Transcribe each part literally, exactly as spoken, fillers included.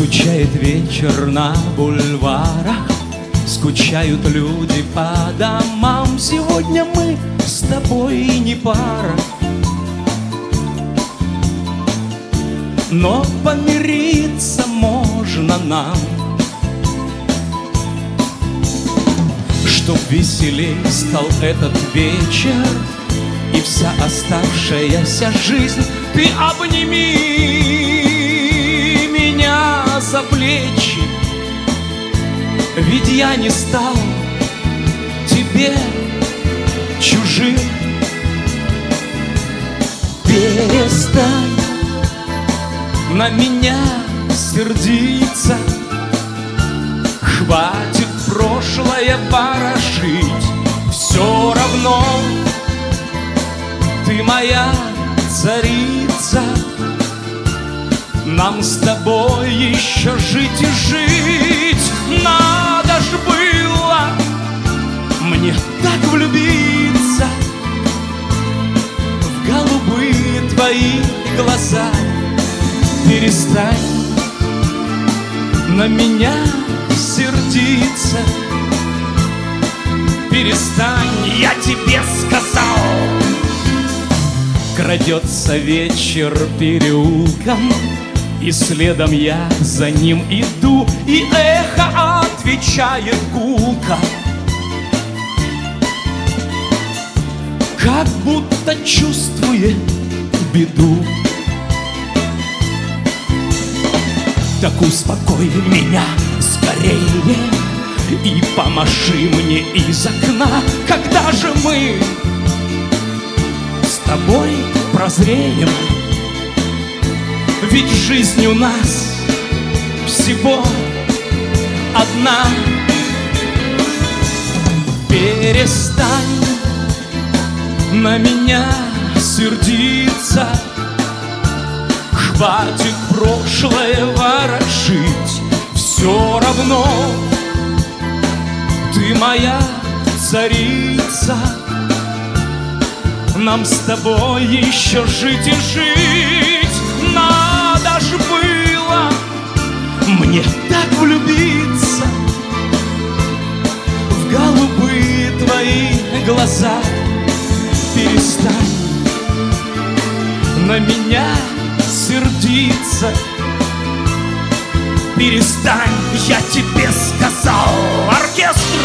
Скучает вечер на бульварах, скучают люди по домам. Сегодня мы с тобой не пара, но помириться можно нам. Чтоб веселей стал этот вечер и вся оставшаяся жизнь, ты обними меня за плечи, ведь я не стал тебе чужим. Перестань на меня сердиться, хватит прошлое ворошить. Все равно ты моя царица, нам с тобой еще жить и жить. Надо ж было мне так влюбиться в голубые твои глаза. Перестань на меня сердиться, перестань, я тебе сказал. Крадется вечер переулком, и следом я за ним иду, и эхо отвечает гулко, как будто чувствует беду. Так успокой меня скорее и помаши мне из окна. Когда же мы с тобой прозреем? Ведь жизнь у нас всего одна. Перестань на меня сердиться, хватит прошлое ворошить. Все равно ты моя царица, нам с тобой еще жить и жить. Надо ж было мне так влюбиться в голубые твои глаза. Перестань на меня сердиться, перестань, я тебе сказал. Оркестр!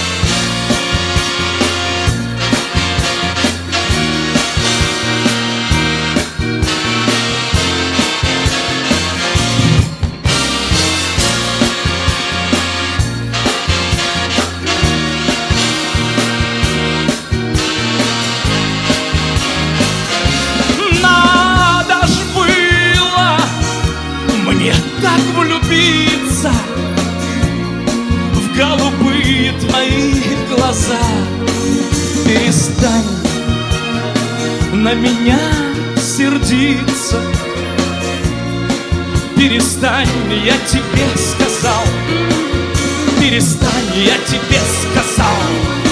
Так влюбиться в голубые твои глаза. Перестань на меня сердиться, перестань, я тебе сказал. Перестань, я тебе сказал.